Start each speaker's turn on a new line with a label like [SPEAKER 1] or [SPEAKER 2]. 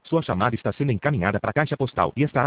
[SPEAKER 1] Sua chamada está sendo encaminhada para a caixa postal e estará